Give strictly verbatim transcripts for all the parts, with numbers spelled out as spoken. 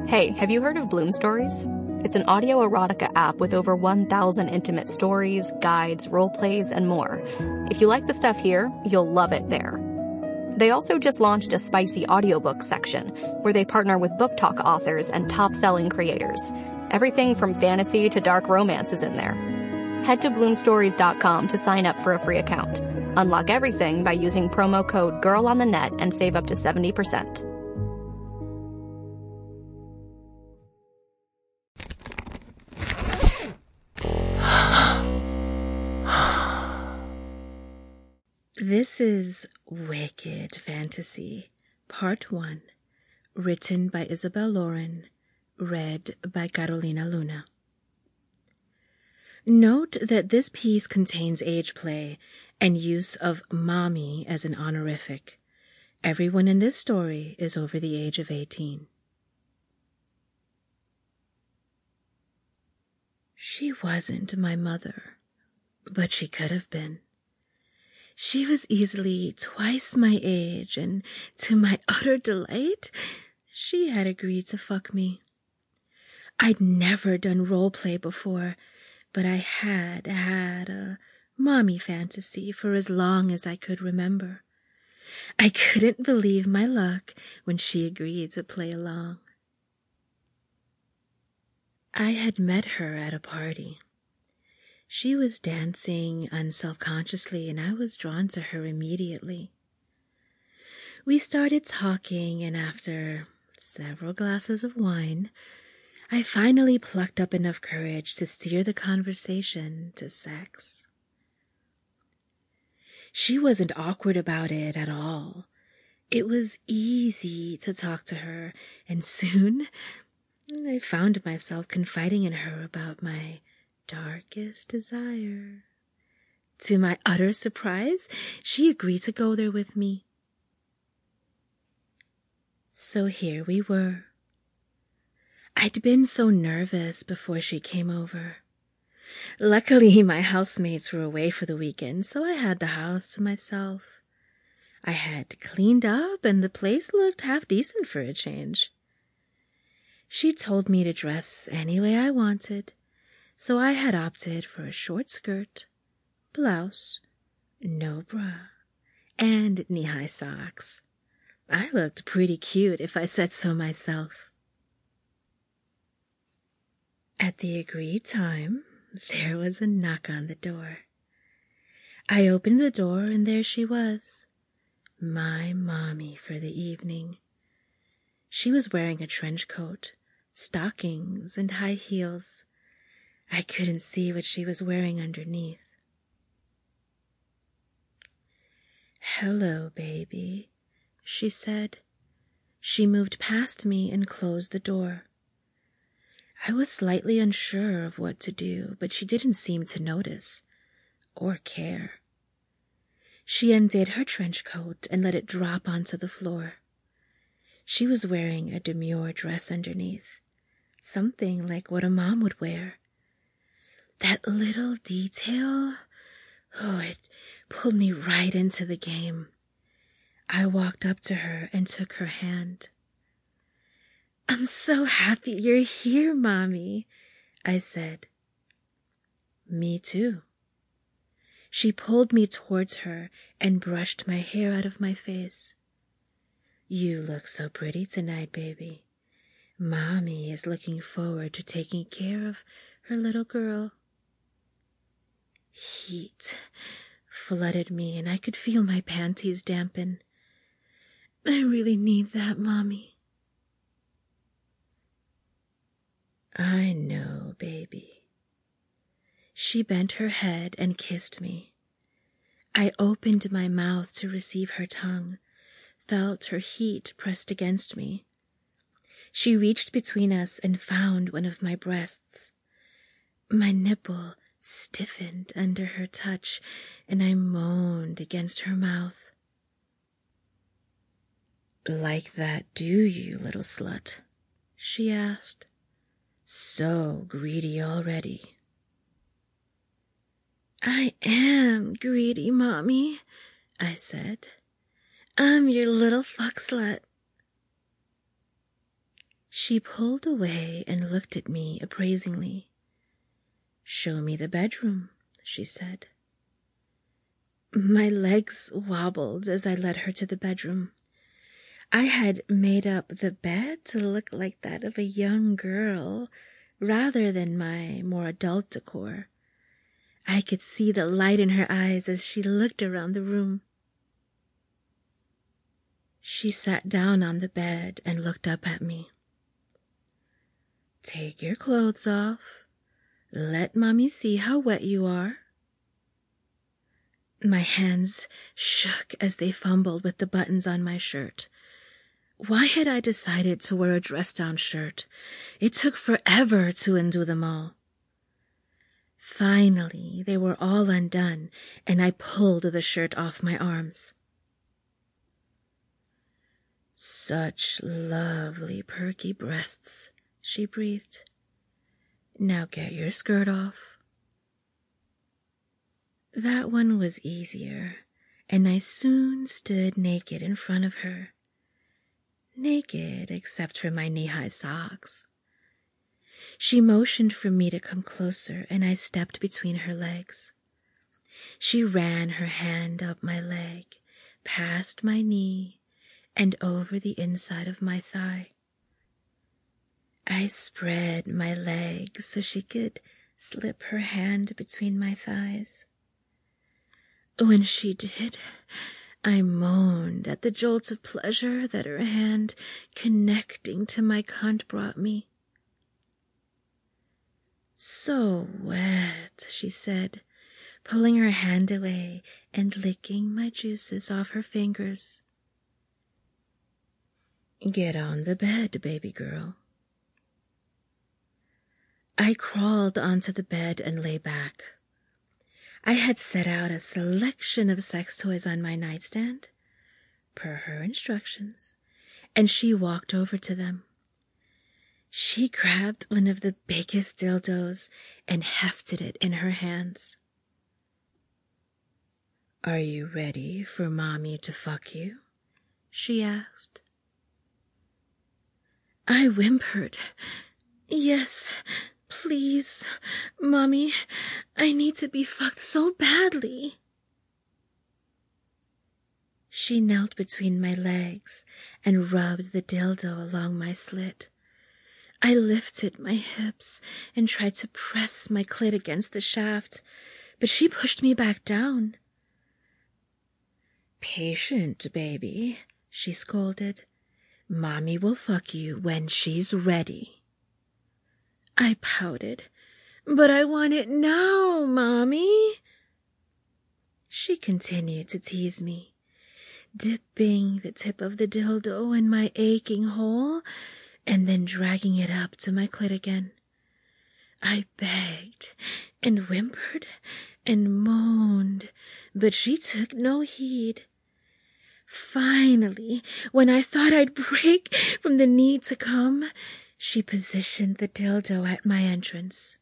Hey, have you heard of Bloom Stories? It's an audio erotica app with over one thousand intimate stories, guides, role plays, and more. If you like the stuff here, you'll love it there. They also just launched a spicy audiobook section where they partner with book talk authors and top-selling creators. Everything from fantasy to dark romance is in there. Head to bloom stories dot com to sign up for a free account. Unlock everything by using promo code GIRLONTHENET and save up to seventy percent. This is Wicked Fantasy, Part one, written by Isabel Lauren, read by Carolina Luna. Note that this piece contains age play and use of mommy as an honorific. Everyone in this story is over the age of eighteen. She wasn't my mother, but she could have been. She was easily twice my age, and to my utter delight, she had agreed to fuck me. I'd never done role play before, but I had had a mommy fantasy for as long as I could remember. I couldn't believe my luck when she agreed to play along. I had met her at a party. She was dancing unselfconsciously, and I was drawn to her immediately. We started talking, and after several glasses of wine, I finally plucked up enough courage to steer the conversation to sex. She wasn't awkward about it at all. It was easy to talk to her, and soon I found myself confiding in her about my darkest desire. To my utter surprise, she agreed to go there with me. So here we were. I'd been so nervous before she came over. Luckily, my housemates were away for the weekend, so I had the house to myself. I had cleaned up, and the place looked half decent for a change. She told me to dress any way I wanted, so I had opted for a short skirt, blouse, no bra, and knee-high socks. I looked pretty cute if I said so myself. At the agreed time, there was a knock on the door. I opened the door, and there she was, my mommy for the evening. She was wearing a trench coat, stockings, and high heels. I couldn't see what she was wearing underneath. "Hello, baby," she said. She moved past me and closed the door. I was slightly unsure of what to do, but she didn't seem to notice or care. She undid her trench coat and let it drop onto the floor. She was wearing a demure dress underneath, something like what a mom would wear. That little detail, oh, it pulled me right into the game. I walked up to her and took her hand. "I'm so happy you're here, Mommy," I said. "Me too." She pulled me towards her and brushed my hair out of my face. "You look so pretty tonight, baby. Mommy is looking forward to taking care of her little girl." Heat flooded me, and I could feel my panties dampen. "I really need that, Mommy." "I know, baby." She bent her head and kissed me. I opened my mouth to receive her tongue, felt her heat pressed against me. She reached between us and found one of my breasts. My nipple stiffened under her touch, and I moaned against her mouth. "Like that, do you, little slut?" she asked. "So greedy already." "I am greedy, Mommy," I said. "I'm your little fuck slut." She pulled away and looked at me appraisingly. "Show me the bedroom," she said. My legs wobbled as I led her to the bedroom. I had made up the bed to look like that of a young girl rather than my more adult decor. I could see the light in her eyes as she looked around the room. She sat down on the bed and looked up at me. "Take your clothes off. Let Mommy see how wet you are." My hands shook as they fumbled with the buttons on my shirt. Why had I decided to wear a dress-down shirt? It took forever to undo them all. Finally, they were all undone, and I pulled the shirt off my arms. "Such lovely, perky breasts," she breathed. "Now get your skirt off." That one was easier, and I soon stood naked in front of her. Naked except for my knee-high socks. She motioned for me to come closer, and I stepped between her legs. She ran her hand up my leg, past my knee, and over the inside of my thigh. I spread my legs so she could slip her hand between my thighs. When she did, I moaned at the jolt of pleasure that her hand connecting to my cunt brought me. "So wet," she said, pulling her hand away and licking my juices off her fingers. "Get on the bed, baby girl." I crawled onto the bed and lay back. I had set out a selection of sex toys on my nightstand, per her instructions, and she walked over to them. She grabbed one of the biggest dildos and hefted it in her hands. "Are you ready for Mommy to fuck you?" she asked. I whimpered, "Yes, please, Mommy, I need to be fucked so badly." She knelt between my legs and rubbed the dildo along my slit. I lifted my hips and tried to press my clit against the shaft, but she pushed me back down. "Patient, baby," she scolded. "Mommy will fuck you when she's ready." I pouted. "But I want it now, Mommy." She continued to tease me, dipping the tip of the dildo in my aching hole and then dragging it up to my clit again. I begged and whimpered and moaned, but she took no heed. Finally, when I thought I'd break from the need to come, she positioned the dildo at my entrance.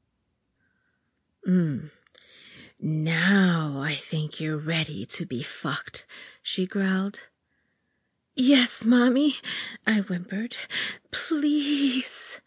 Mm. "Now I think you're ready to be fucked," she growled. "Yes, Mommy," I whimpered. "Please."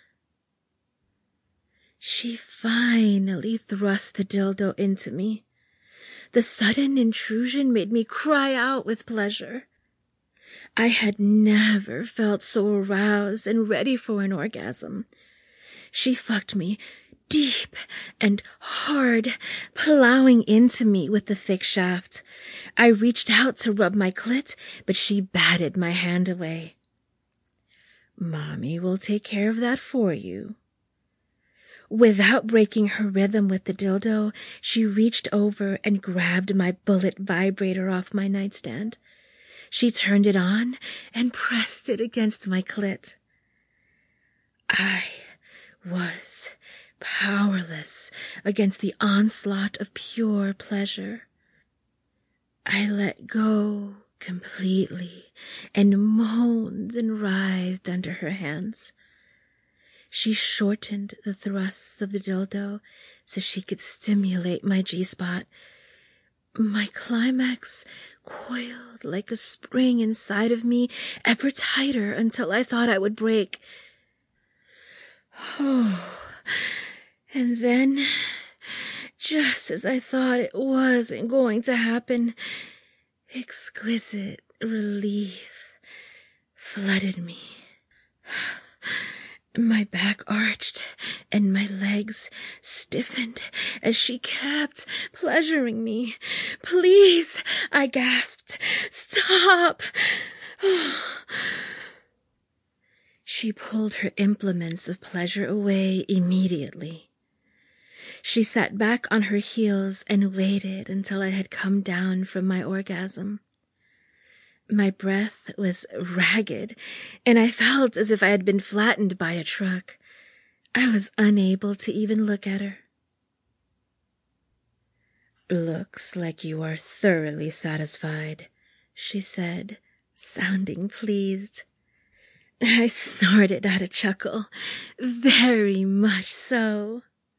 She finally thrust the dildo into me. The sudden intrusion made me cry out with pleasure. I had never felt so aroused and ready for an orgasm. She fucked me deep and hard, plowing into me with the thick shaft. I reached out to rub my clit, but she batted my hand away. "Mommy will take care of that for you." Without breaking her rhythm with the dildo, she reached over and grabbed my bullet vibrator off my nightstand. She turned it on and pressed it against my clit. I was powerless against the onslaught of pure pleasure. I let go completely and moaned and writhed under her hands. She shortened the thrusts of the dildo so she could stimulate my G-spot, My climax coiled like a spring inside of me, ever tighter until I thought I would break. Oh, and then, just as I thought it wasn't going to happen, exquisite relief flooded me. My back arched and my legs stiffened as she kept pleasuring me. "Please," I gasped. "Stop." She pulled her implements of pleasure away immediately. She sat back on her heels and waited until I had come down from my orgasm. My breath was ragged, and I felt as if I had been flattened by a truck. I was unable to even look at her. "Looks like you are thoroughly satisfied," she said, sounding pleased. I snorted out a chuckle. "Very much so."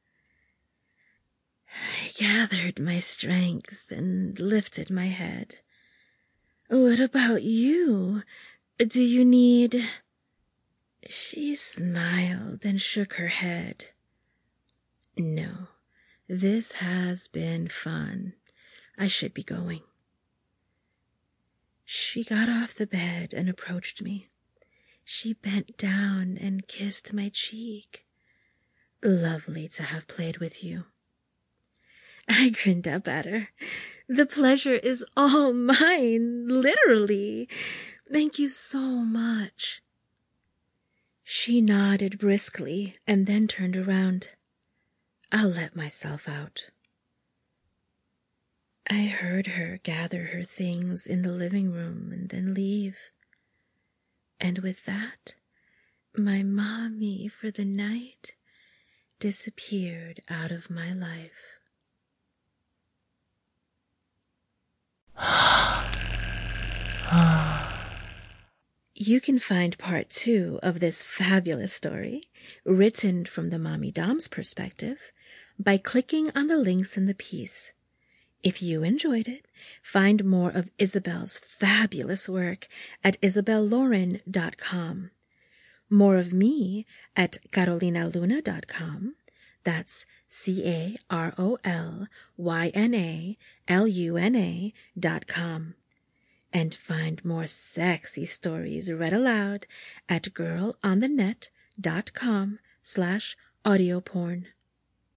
I gathered my strength and lifted my head. "What about you? Do you need—" She smiled and shook her head. "No, this has been fun. I should be going." She got off the bed and approached me. She bent down and kissed my cheek. "Lovely to have played with you." I grinned up at her. "The pleasure is all mine, literally. Thank you so much." She nodded briskly and then turned around. "I'll let myself out." I heard her gather her things in the living room and then leave. And with that, my mommy for the night disappeared out of my life. You can find part two of this fabulous story, written from the Mommy Dom's perspective, by clicking on the links in the piece. If you enjoyed it, find more of Isabel's fabulous work at isabel lauren dot com. More of me at carolina luna dot com. That's C A R O L Y N A L U N A dot com. And find more sexy stories read aloud at girl on the net dot com slash audio porn.